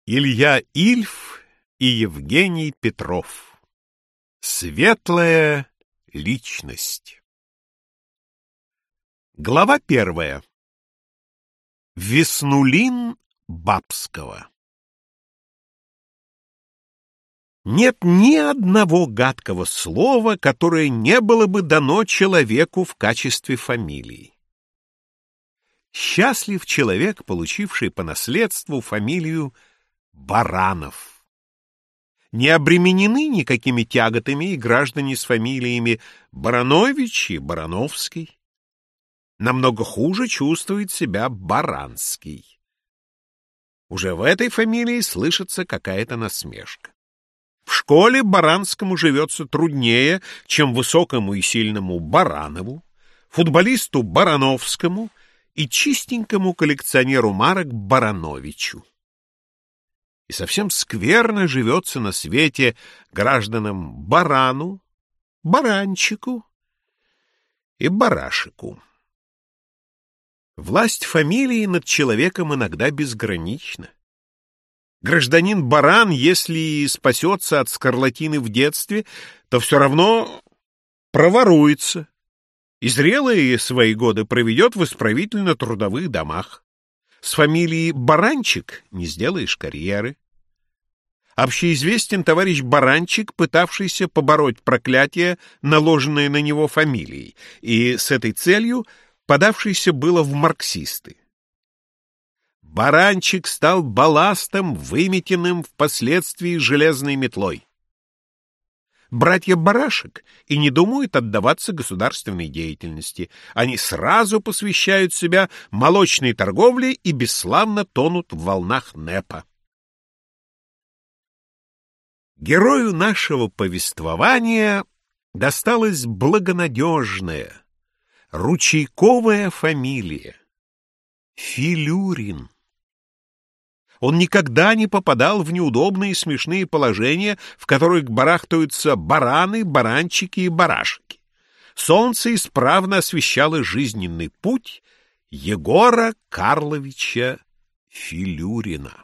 Илья Ильф и Евгений Петров. Светлая личность. Глава 1. Веснулин Бабского. Нет ни одного гадкого слова, которое не было бы дано человеку в качестве фамилии. Счастлив человек, получивший по наследству фамилию Баранов. Не обременены никакими тяготами и граждане с фамилиями Баранович и Барановский. Намного хуже чувствует себя Баранский. Уже в этой фамилии слышится какая-то насмешка. В школе Баранскому живется труднее, чем высокому и сильному Баранову, футболисту Барановскому и чистенькому коллекционеру марок Барановичу. И совсем скверно живется на свете гражданам Барану, Баранчику и Барашику. Власть фамилии над человеком иногда безгранична. Гражданин Баран, если и спасется от скарлатины в детстве, то все равно проворуется и зрелые свои годы проведет в исправительно-трудовых домах. С фамилией Баранчик не сделаешь карьеры. Общеизвестен товарищ Баранчик, пытавшийся побороть проклятие, наложенное на него фамилией, и с этой целью подавшийся было в марксисты. Баранчик стал балластом, выметенным впоследствии железной метлой. Братья Барашек и не думают отдаваться государственной деятельности. Они сразу посвящают себя молочной торговле и бесславно тонут в волнах НЭПа. Герою нашего повествования досталась благонадежная, ручейковая фамилия — Филюрин. Он никогда не попадал в неудобные и смешные положения, в которых барахтаются бараны, баранчики и барашки. Солнце исправно освещало жизненный путь Егора Карловича Филюрина.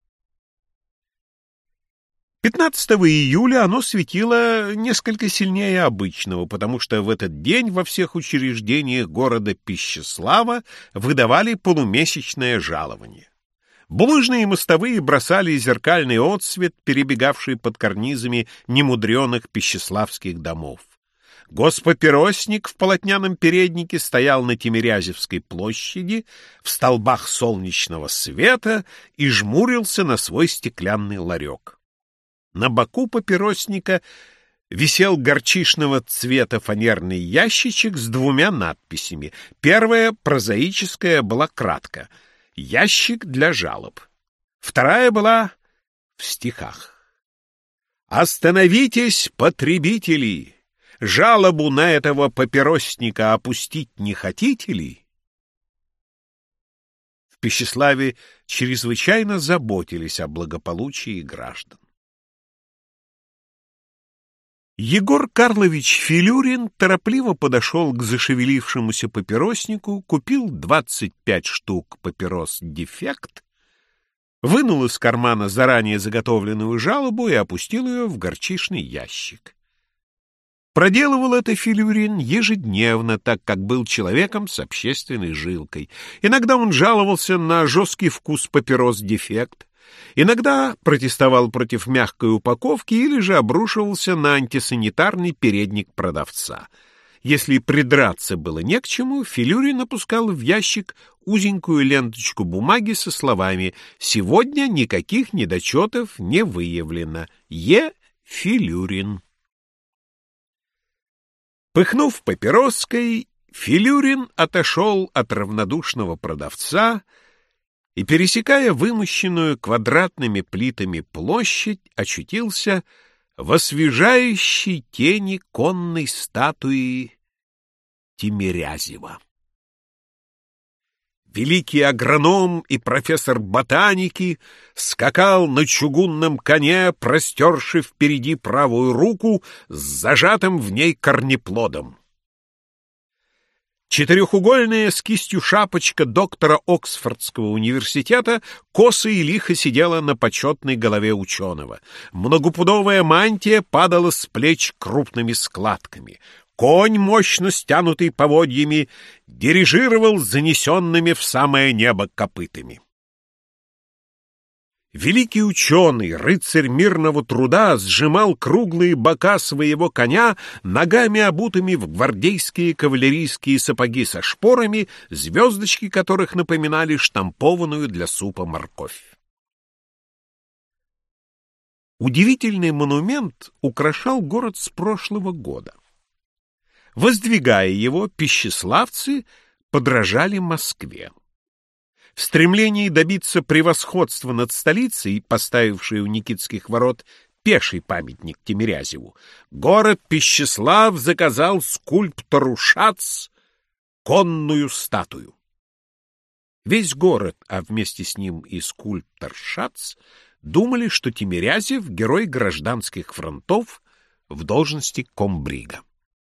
15 июля оно светило несколько сильнее обычного, потому что в этот день во всех учреждениях города Пищеслава выдавали полумесячное жалование. Булыжные мостовые бросали зеркальный отсвет, перебегавший под карнизами немудреных пищеславских домов. Госпапиросник в полотняном переднике стоял на Тимирязевской площади в столбах солнечного света и жмурился на свой стеклянный ларек. На боку папиросника висел горчичного цвета фанерный ящичек с двумя надписями. Первая, прозаическая, была кратко: «Ящик для жалоб». Вторая была в стихах: «Остановитесь, потребители! Жалобу на этого папиросника опустить не хотите ли?» В Пищеславе чрезвычайно заботились о благополучии граждан. Егор Карлович Филюрин торопливо подошел к зашевелившемуся папироснику, купил 25 штук папирос «Дефект», вынул из кармана заранее заготовленную жалобу и опустил ее в горчичный ящик. Проделывал это Филюрин ежедневно, так как был человеком с общественной жилкой. Иногда он жаловался на жесткий вкус папирос «Дефект», иногда протестовал против мягкой упаковки или же обрушивался на антисанитарный передник продавца. Если придраться было не к чему, Филюрин опускал в ящик узенькую ленточку бумаги со словами: «Сегодня никаких недочетов не выявлено. Е. Филюрин». Пыхнув папироской, Филюрин отошел от равнодушного продавца и, пересекая вымощенную квадратными плитами площадь, очутился в освежающей тени конной статуи Тимирязева. Великий агроном и профессор ботаники скакал на чугунном коне, простерши впереди правую руку с зажатым в ней корнеплодом. Четырехугольная с кистью шапочка доктора Оксфордского университета косо и лихо сидела на почетной голове ученого. Многопудовая мантия падала с плеч крупными складками. Конь, мощно стянутый поводьями, дирижировал занесенными в самое небо копытами. Великий ученый, рыцарь мирного труда, сжимал круглые бока своего коня ногами, обутыми в гвардейские кавалерийские сапоги со шпорами, звездочки которых напоминали штампованную для супа морковь. Удивительный монумент украшал город с прошлого года. Воздвигая его, пищеславцы подражали Москве. В стремлении добиться превосходства над столицей, поставившей у Никитских ворот пеший памятник Тимирязеву, город Пищеслав заказал скульптору Шац конную статую. Весь город, а вместе с ним и скульптор Шац, думали, что Тимирязев — герой гражданских фронтов в должности комбрига.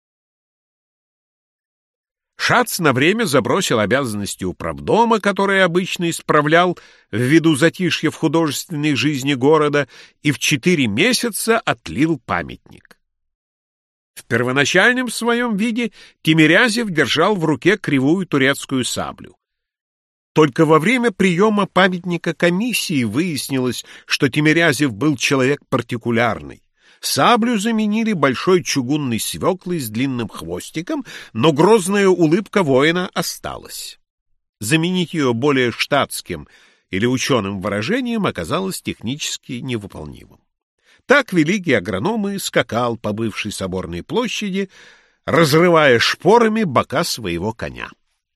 Шац на время забросил обязанности управдома, которые обычно исправлял ввиду затишья в художественной жизни города, и в 4 месяца отлил памятник. В первоначальном своем виде Тимирязев держал в руке кривую турецкую саблю. Только во время приема памятника комиссии выяснилось, что Тимирязев был человек партикулярный. Саблю заменили большой чугунной свеклой с длинным хвостиком, но грозная улыбка воина осталась. Заменить ее более штатским или ученым выражением оказалось технически невыполнимым. Так великий агроном и скакал по бывшей соборной площади, разрывая шпорами бока своего коня.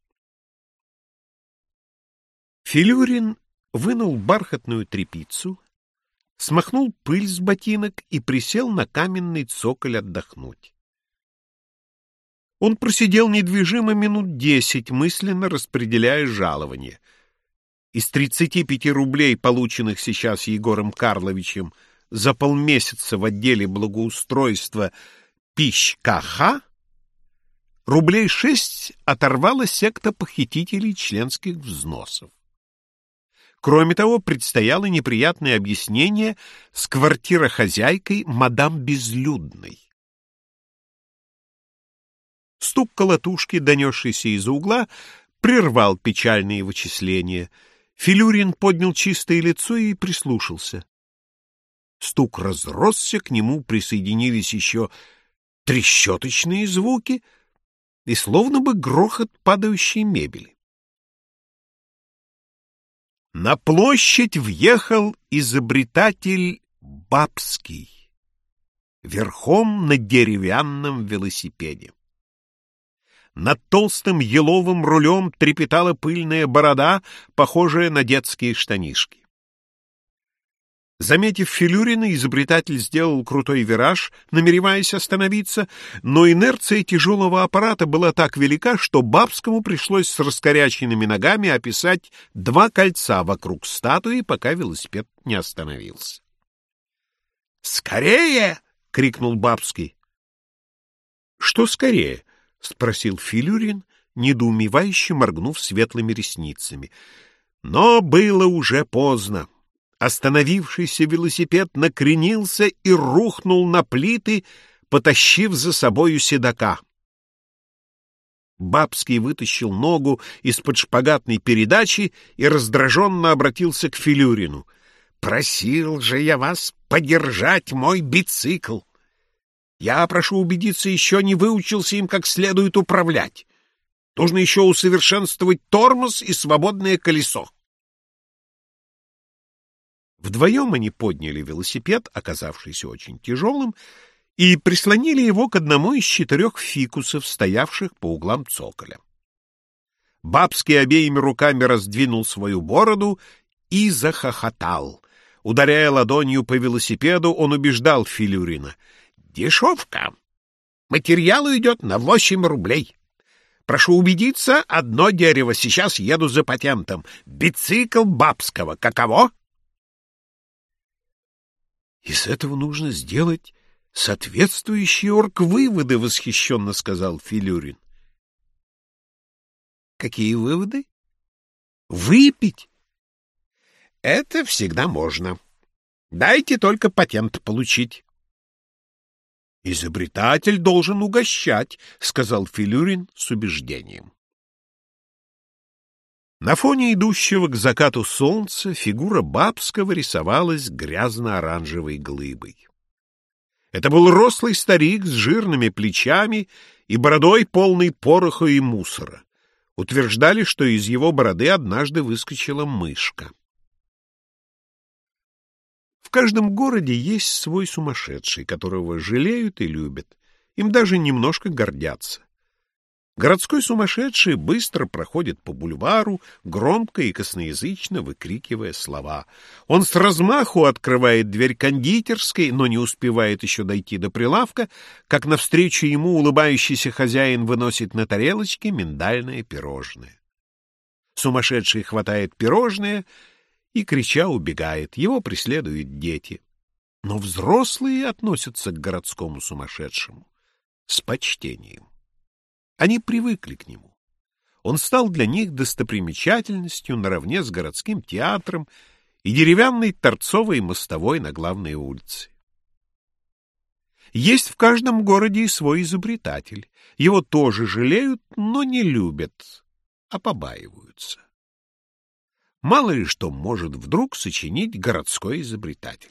Филюрин вынул бархатную тряпицу, смахнул пыль с ботинок и присел на каменный цоколь отдохнуть. Он просидел недвижимо минут 10, мысленно распределяя жалование. Из 35 рублей, полученных сейчас Егором Карловичем за полмесяца в отделе благоустройства ПИЩ-КХ, рублей 6 оторвала секта похитителей членских взносов. Кроме того, предстояло неприятное объяснение с квартирохозяйкой мадам Безлюдной. Стук колотушки, донесшийся из-за угла, прервал печальные вычисления. Филюрин поднял чистое лицо и прислушался. Стук разросся, к нему присоединились еще трещоточные звуки и словно бы грохот падающей мебели. На площадь въехал изобретатель Бабский верхом на деревянном велосипеде. Над толстым еловым рулем трепетала пыльная борода, похожая на детские штанишки. Заметив Филюрина, изобретатель сделал крутой вираж, намереваясь остановиться, но инерция тяжелого аппарата была так велика, что Бабскому пришлось с раскоряченными ногами описать 2 кольца вокруг статуи, пока велосипед не остановился. «Скорее!» — крикнул Бабский. «Что скорее?» — спросил Филюрин, недоумевающе моргнув светлыми ресницами. Но было уже поздно. Остановившийся велосипед накренился и рухнул на плиты, потащив за собою седока. Бабский вытащил ногу из-под шпагатной передачи и раздраженно обратился к Филюрину. «Просил же я вас подержать мой бицикл. Я, прошу убедиться, еще не выучился им как следует управлять. Нужно еще усовершенствовать тормоз и свободное колесо». Вдвоем они подняли велосипед, оказавшийся очень тяжелым, и прислонили его к одному из 4 фикусов, стоявших по углам цоколя. Бабский обеими руками раздвинул свою бороду и захохотал. Ударяя ладонью по велосипеду, он убеждал Филюрина: «Дешевка. Материал идет на 8 рублей. Прошу убедиться, одно дерево, сейчас еду за патентом. Бицикл Бабского. Каково?» «Из этого нужно сделать соответствующие оргвыводы», — восхищенно сказал Филюрин. Какие выводы? Выпить? Это всегда можно. Дайте только патент получить. Изобретатель должен угощать, сказал Филюрин с убеждением. На фоне идущего к закату солнца фигура Бабского рисовалась грязно-оранжевой глыбой. Это был рослый старик с жирными плечами и бородой, полной пороха и мусора. Утверждали, что из его бороды однажды выскочила мышка. В каждом городе есть свой сумасшедший, которого жалеют и любят. Им даже немножко гордятся. Городской сумасшедший быстро проходит по бульвару, громко и косноязычно выкрикивая слова. Он с размаху открывает дверь кондитерской, но не успевает еще дойти до прилавка, как навстречу ему улыбающийся хозяин выносит на тарелочке миндальное пирожное. Сумасшедший хватает пирожное и, крича, убегает. Его преследуют дети. Но взрослые относятся к городскому сумасшедшему с почтением. Они привыкли к нему. Он стал для них достопримечательностью наравне с городским театром и деревянной торцовой мостовой на главной улице. Есть в каждом городе и свой изобретатель. Его тоже жалеют, но не любят, а побаиваются. Мало ли что может вдруг сочинить городской изобретатель.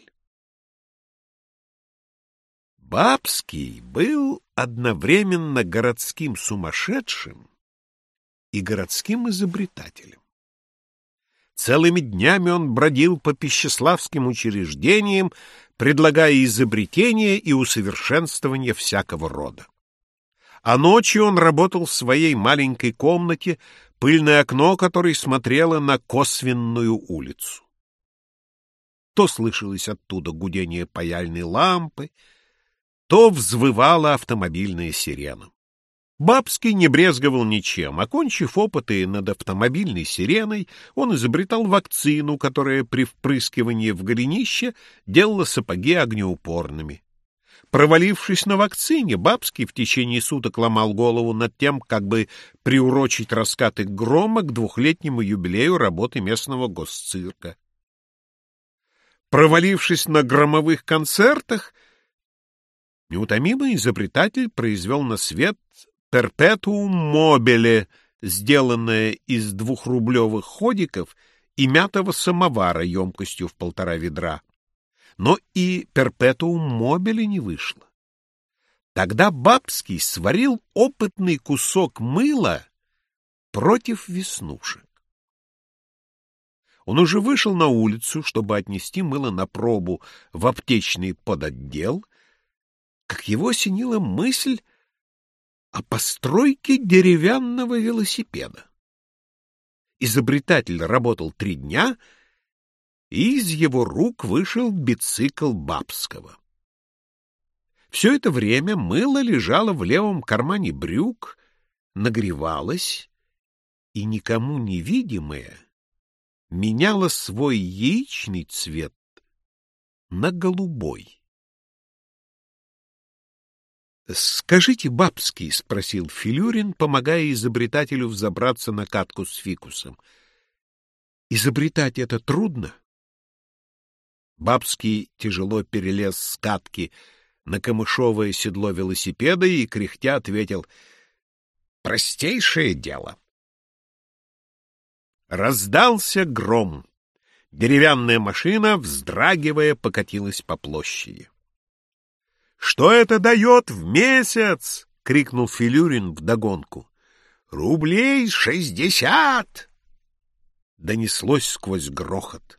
Бабский был одновременно городским сумасшедшим и городским изобретателем. Целыми днями он бродил по пищеславским учреждениям, предлагая изобретения и усовершенствования всякого рода. А ночью он работал в своей маленькой комнате, пыльное окно которой смотрело на Косвенную улицу. То слышалось оттуда гудение паяльной лампы, то взвывала автомобильная сирена. Бабский не брезговал ничем. Окончив опыты над автомобильной сиреной, он изобретал вакцину, которая при впрыскивании в голенище делала сапоги огнеупорными. Провалившись на вакцине, Бабский в течение суток ломал голову над тем, как бы приурочить раскаты грома к 2-летнему юбилею работы местного госцирка. Провалившись на громовых концертах, неутомимый изобретатель произвел на свет перпетуум мобиле, сделанное из 2-рублевых ходиков и мятого самовара емкостью в 1,5 ведра. Но и перпетуум мобиле не вышло. Тогда Бабский сварил опытный кусок мыла против веснушек. Он уже вышел на улицу, чтобы отнести мыло на пробу в аптечный подотдел, как его осенила мысль о постройке деревянного велосипеда. Изобретатель работал 3 дня, и из его рук вышел бицикл Бабского. Все это время мыло лежало в левом кармане брюк, нагревалось, и никому невидимое меняло свой яичный цвет на голубой. «Скажите, Бабский, — спросил Филюрин, помогая изобретателю взобраться на катку с фикусом, — изобретать это трудно?» Бабский тяжело перелез с катки на камышовое седло велосипеда и, кряхтя, ответил: «Простейшее дело». Раздался гром. Деревянная машина, вздрагивая, покатилась по площади. «Что это дает в месяц?» — крикнул Филюрин вдогонку. «Рублей 60!» — донеслось сквозь грохот.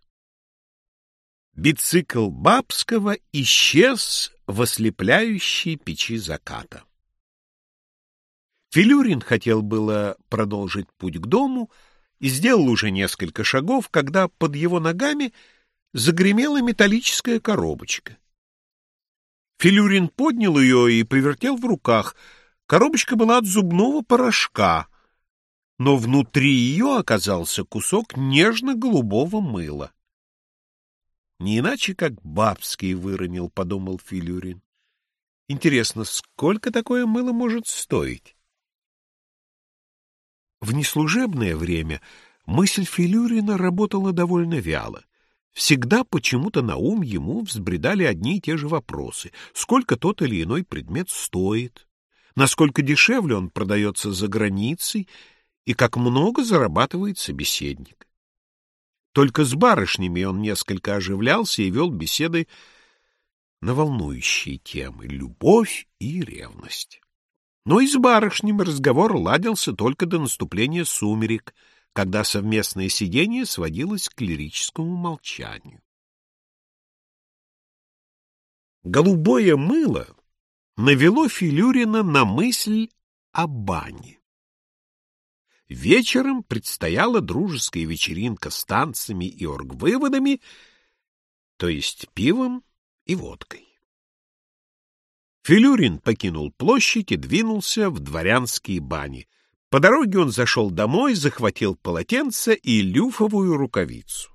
Бицикл Бабского исчез в ослепляющей печи заката. Филюрин хотел было продолжить путь к дому и сделал уже несколько шагов, когда под его ногами загремела металлическая коробочка. Филюрин поднял ее и повертел в руках. Коробочка была от зубного порошка, но внутри ее оказался кусок нежно-голубого мыла. Не иначе, как Бабский выронил, — подумал Филюрин. Интересно, сколько такое мыло может стоить? В неслужебное время мысль Филюрина работала довольно вяло. Всегда почему-то на ум ему взбредали одни и те же вопросы. Сколько тот или иной предмет стоит, насколько дешевле он продается за границей и как много зарабатывает собеседник. Только с барышнями он несколько оживлялся и вел беседы на волнующие темы — любовь и ревность. Но и с барышнями разговор ладился только до наступления сумерек, когда совместное сидение сводилось к лирическому молчанию. Голубое мыло навело Филюрина на мысль о бане. Вечером предстояла дружеская вечеринка с танцами и оргвыводами, то есть пивом и водкой. Филюрин покинул площадь и двинулся в дворянские бани. По дороге он зашел домой, захватил полотенце и люфовую рукавицу.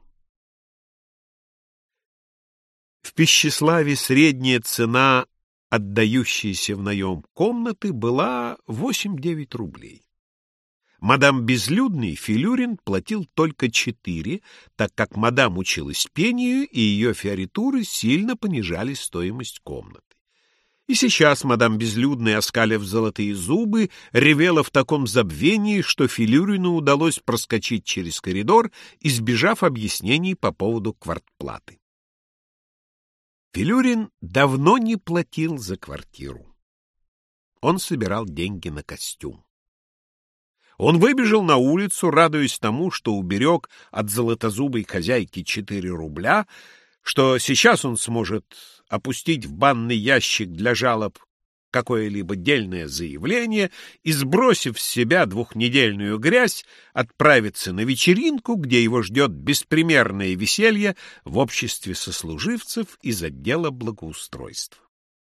В Пищеславе средняя цена, отдающаяся в наем комнаты, была 8-9 рублей. Мадам Безлюдной Филюрин платил только 4, так как мадам училась пению, и ее фиоритуры сильно понижали стоимость комнаты. И сейчас мадам Безлюдная, оскалив золотые зубы, ревела в таком забвении, что Филюрину удалось проскочить через коридор, избежав объяснений по поводу квартплаты. Филюрин давно не платил за квартиру. Он собирал деньги на костюм. Он выбежал на улицу, радуясь тому, что уберег от золотозубой хозяйки 4 рубля, что сейчас он сможет опустить в банный ящик для жалоб какое-либо дельное заявление и, сбросив с себя 2-недельную грязь, отправиться на вечеринку, где его ждет беспримерное веселье в обществе сослуживцев из отдела благоустройства.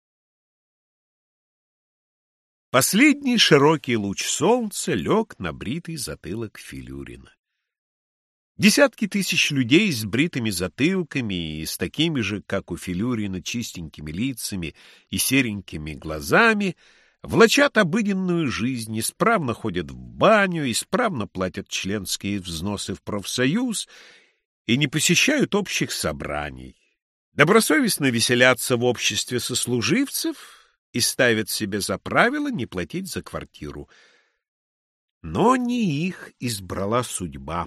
Последний широкий луч солнца лег на бритый затылок Филюрина. Десятки тысяч людей с бритыми затылками и с такими же, как у Филюрина, чистенькими лицами и серенькими глазами влачат обыденную жизнь, исправно ходят в баню, исправно платят членские взносы в профсоюз и не посещают общих собраний, добросовестно веселятся в обществе сослуживцев и ставят себе за правило не платить за квартиру. Но не их избрала судьба.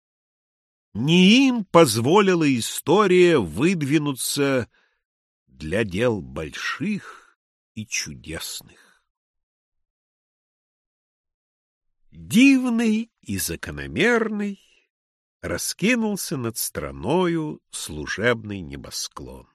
Не им позволила история выдвинуться для дел больших и чудесных. Дивный и закономерный раскинулся над страною служебный небосклон.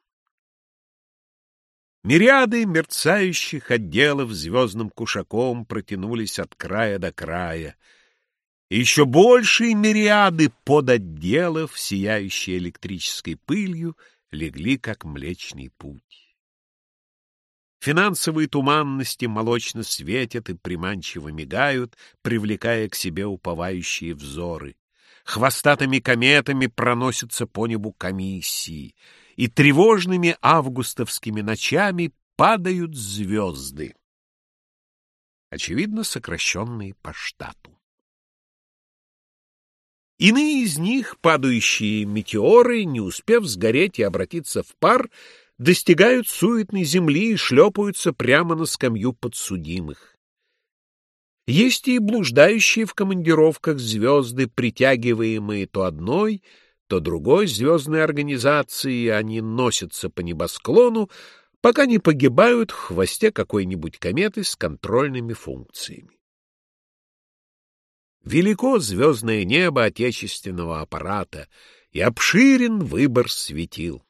Мириады мерцающих отделов звездным кушаком протянулись от края до края, и еще большие мириады подотделов, сияющие электрической пылью, легли, как Млечный Путь. Финансовые туманности молочно светят и приманчиво мигают, привлекая к себе уповающие взоры. Хвостатыми кометами проносятся по небу комиссии, и тревожными августовскими ночами падают звезды, очевидно, сокращенные по штату. Иные из них, падающие метеоры, не успев сгореть и обратиться в пар, достигают суетной земли и шлепаются прямо на скамью подсудимых. Есть и блуждающие в командировках звезды, притягиваемые то одной, то другой звездной организацией, они носятся по небосклону, пока не погибают в хвосте какой-нибудь кометы с контрольными функциями. Велико звездное небо отечественного аппарата, и обширен выбор светил.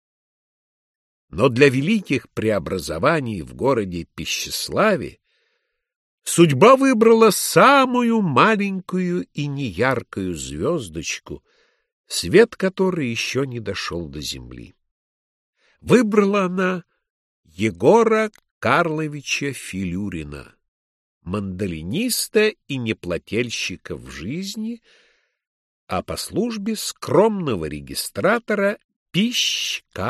Но для великих преобразований в городе Пищеславе судьба выбрала самую маленькую и неяркую звездочку, свет которой еще не дошел до земли. Выбрала она Егора Карловича Филюрина, мандолиниста и неплательщика в жизни, а по службе скромного регистратора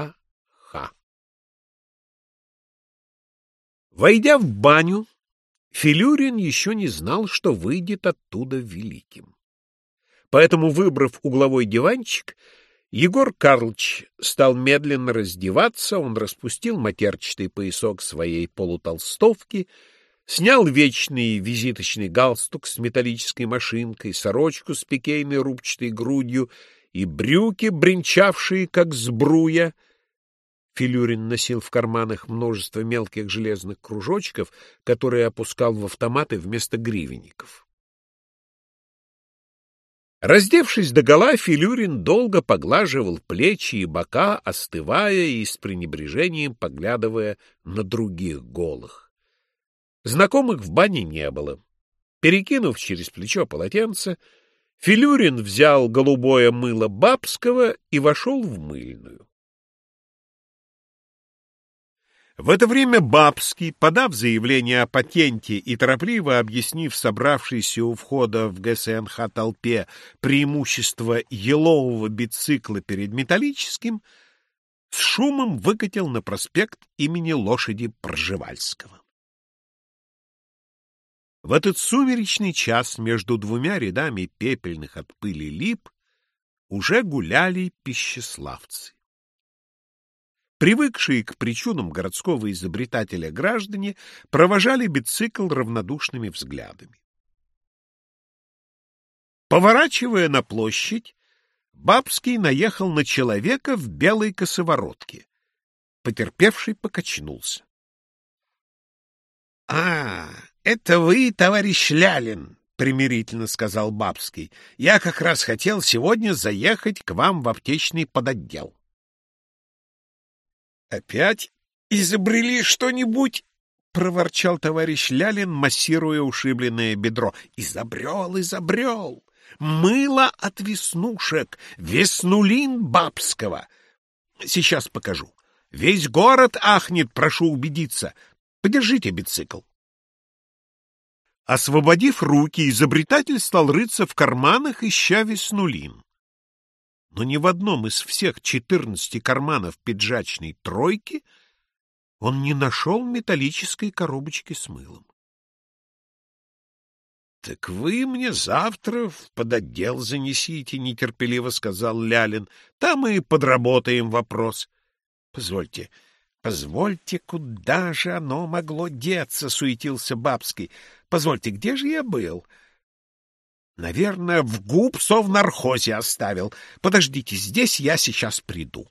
Пищ.К.Х. Войдя в баню, Филюрин еще не знал, что выйдет оттуда великим. Поэтому, выбрав угловой диванчик, Егор Карлыч стал медленно раздеваться. Он распустил матерчатый поясок своей полутолстовки, снял вечный визиточный галстук с металлической машинкой, сорочку с пикейной рубчатой грудью и брюки, бренчавшие, как сбруя. Филюрин носил в карманах множество мелких железных кружочков, которые опускал в автоматы вместо гривенников. Раздевшись догола, Филюрин долго поглаживал плечи и бока, остывая и с пренебрежением поглядывая на других голых. Знакомых в бане не было. Перекинув через плечо полотенце, Филюрин взял голубое мыло Бабского и вошел в мыльную. В это время Бабский, подав заявление о патенте и торопливо объяснив собравшейся у входа в ГСНХ толпе преимущество елового бицикла перед металлическим, с шумом выкатил на проспект имени лошади Пржевальского. В этот сумеречный час между двумя рядами пепельных от пыли лип уже гуляли пищеславцы. Привыкшие к причудам городского изобретателя граждане провожали бицикл равнодушными взглядами. Поворачивая на площадь, Бабский наехал на человека в белой косоворотке. Потерпевший покачнулся. — Это вы, товарищ Лялин, — примирительно сказал Бабский. — Я как раз хотел сегодня заехать к вам в аптечный подотдел. — Опять изобрели что-нибудь? — проворчал товарищ Лялин, массируя ушибленное бедро. — Изобрел! Мыло от веснушек, Веснулин Бабского. Сейчас покажу. Весь город ахнет, прошу убедиться. Подержите бицикл. Освободив руки, изобретатель стал рыться в карманах, ища Веснулин. Но ни в одном из всех 14 карманов пиджачной тройки он не нашел металлической коробочки с мылом. — Так вы мне завтра в подотдел занесите, — нетерпеливо сказал Лялин. — Там и подработаем вопрос. — Позвольте, куда же оно могло деться? — суетился Бабский. — Позвольте, где же я был? — Наверное, в губсовнархозе оставил. Подождите, здесь я сейчас приду.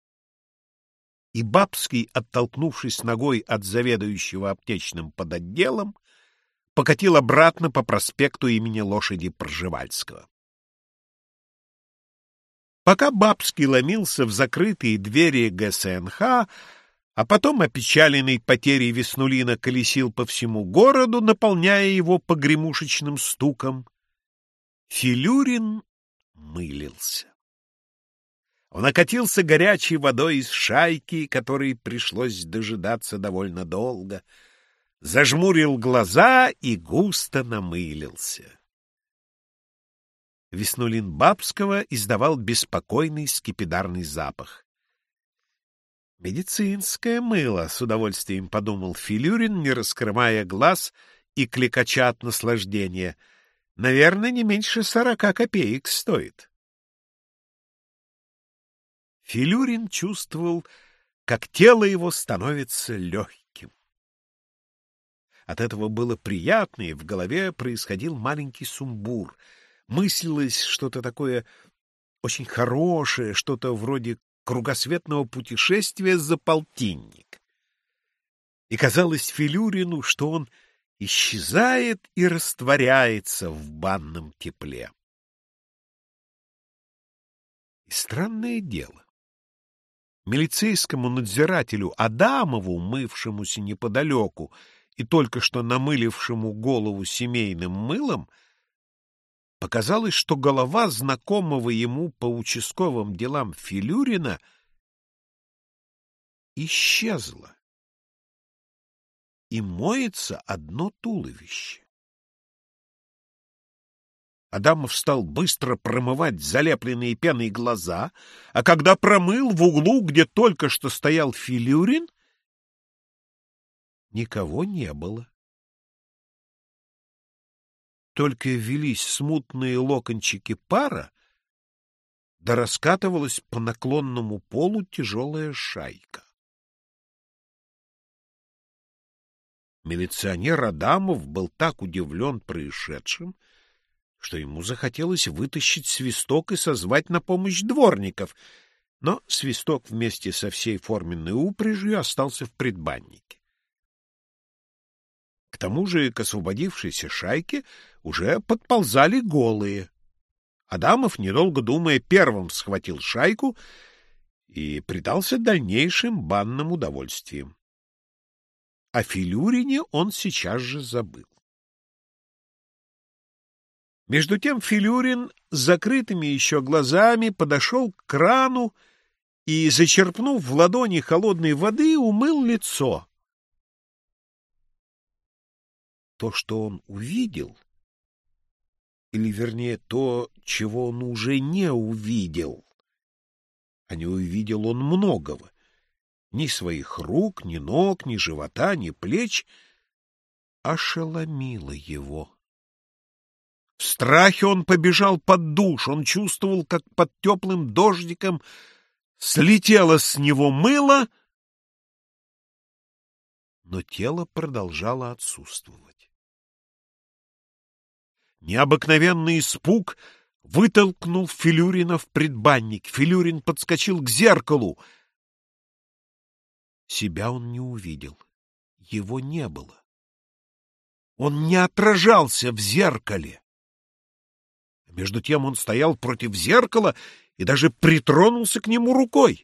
И Бабский, оттолкнувшись ногой от заведующего аптечным подотделом, покатил обратно по проспекту имени лошади Пржевальского. Пока Бабский ломился в закрытые двери ГСНХ, а потом, опечаленный потерей Веснулина, колесил по всему городу, наполняя его погремушечным стуком, Филюрин мылился. Он окатился горячей водой из шайки, которой пришлось дожидаться довольно долго, зажмурил глаза и густо намылился. Веснулин Бабского издавал беспокойный скипидарный запах. «Медицинское мыло», — с удовольствием подумал Филюрин, не раскрывая глаз и кликача от наслаждения. «Наверное, не меньше 40 копеек стоит». Филюрин чувствовал, как тело его становится легким. От этого было приятно, и в голове происходил маленький сумбур. Мыслилось что-то такое очень хорошее, что-то вроде кругосветного путешествия за полтинник. И казалось Филюрину, что он исчезает и растворяется в банном тепле. И странное дело. Милицейскому надзирателю Адамову, мывшемуся неподалеку и только что намылившему голову семейным мылом, показалось, что голова знакомого ему по участковым делам Филюрина исчезла, и моется одно туловище. Адамов стал быстро промывать залепленные пеной глаза, а когда промыл, в углу, где только что стоял Филюрин, никого не было. только велись смутные локончики пара, да раскатывалась по наклонному полу тяжелая шайка. Милиционер Адамов был так удивлен происшедшим, что ему захотелось вытащить свисток и созвать на помощь дворников, но свисток вместе со всей форменной упряжью остался в предбаннике. К тому же к освободившейся шайке уже подползали голые. Адамов, недолго думая, первым схватил шайку и предался дальнейшим банным удовольствиям. О Филюрине он сейчас же забыл. Между тем Филюрин с закрытыми еще глазами подошел к крану и, зачерпнув в ладони холодной воды, умыл лицо. То, что он увидел, или, вернее, то, чего он уже не увидел, а не увидел он многого, ни своих рук, ни ног, ни живота, ни плеч, ошеломило его. В страхе он побежал под душ, он чувствовал, как под теплым дождиком слетело с него мыло, но тело продолжало отсутствовать. Необыкновенный испуг вытолкнул Филюрина в предбанник. Филюрин подскочил к зеркалу. Себя он не увидел. Его не было. Он не отражался в зеркале. Между тем он стоял против зеркала и даже притронулся к нему рукой.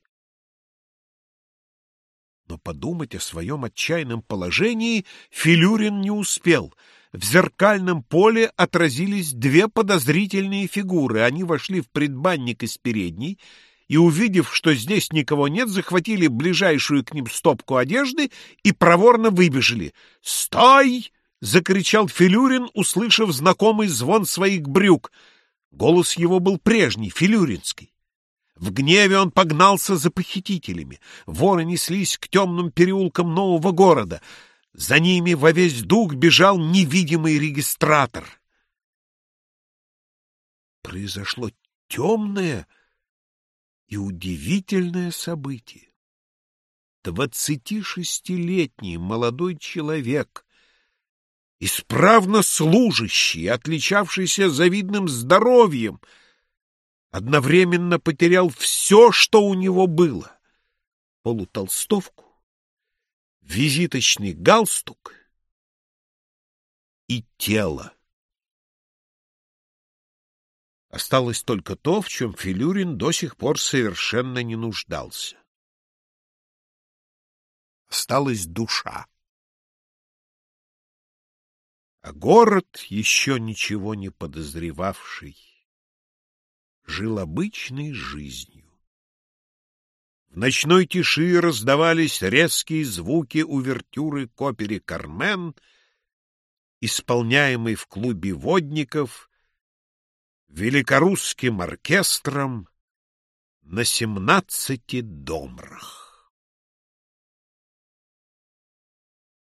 Но подумать о своем отчаянном положении Филюрин не успел. В зеркальном поле отразились две подозрительные фигуры. Они вошли в предбанник из передней и, увидев, что здесь никого нет, захватили ближайшую к ним стопку одежды и проворно выбежали. «Стой!» — закричал Филюрин, услышав знакомый звон своих брюк. Голос его был прежний, филюринский. В гневе он погнался за похитителями. Воры неслись к темным переулкам нового города. За ними во весь дух бежал невидимый регистратор. Произошло темное и удивительное событие. 26-летний молодой человек, исправно служащий, отличавшийся завидным здоровьем, одновременно потерял все, что у него было: полутолстовку, визиточный галстук и тело. Осталось только то, в чем Филюрин до сих пор совершенно не нуждался. Осталась душа. А город, еще ничего не подозревавший, жил обычной жизнью. В ночной тиши раздавались резкие звуки увертюры к опере «Кармен», исполняемой в клубе водников великорусским оркестром на 17 домрах.